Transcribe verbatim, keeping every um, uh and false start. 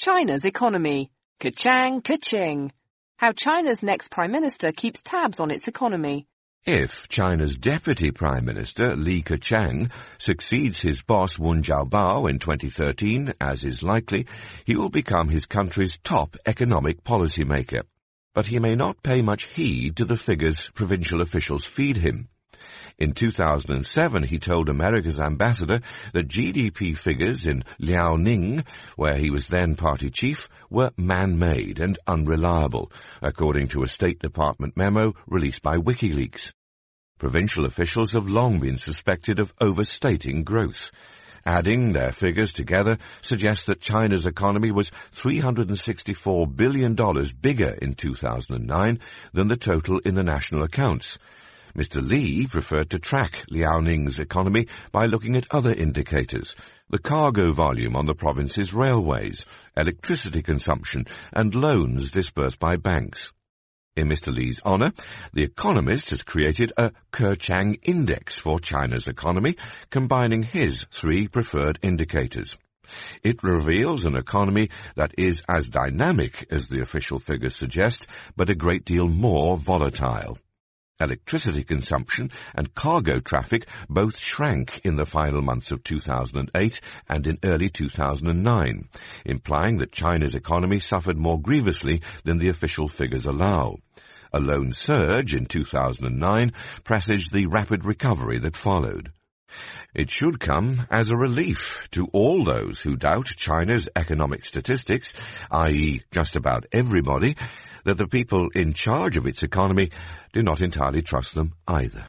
China's economy. Ka-chang, ka-ching. How China's next Prime Minister keeps tabs on its economy. If China's Deputy Prime Minister, Li Keqiang, succeeds his boss Wen Jiabao in twenty thirteen, as is likely, he will become his country's top economic policymaker. But he may not pay much heed to the figures provincial officials feed him. In two thousand seven, he told America's ambassador that G D P figures in Liaoning, where he was then party chief, were man-made and unreliable, according to a State Department memo released by WikiLeaks. Provincial officials have long been suspected of overstating growth. Adding their figures together suggests that China's economy was three hundred sixty-four billion dollars bigger in two thousand nine than the total in the national accounts. Mister Li preferred to track Liaoning's economy by looking at other indicators, the cargo volume on the province's railways, electricity consumption, and loans disbursed by banks. In Mister Li's honor, The Economist has created a Keqiang Index for China's economy, combining his three preferred indicators. It reveals an economy that is as dynamic as the official figures suggest, but a great deal more volatile. Electricity consumption and cargo traffic both shrank in the final months of two thousand eight and in early two thousand nine, implying that China's economy suffered more grievously than the official figures allow. A lone surge in two thousand nine presaged the rapid recovery that followed. It should come as a relief to all those who doubt China's economic statistics, that is just about everybody, that the people in charge of its economy do not entirely trust them either.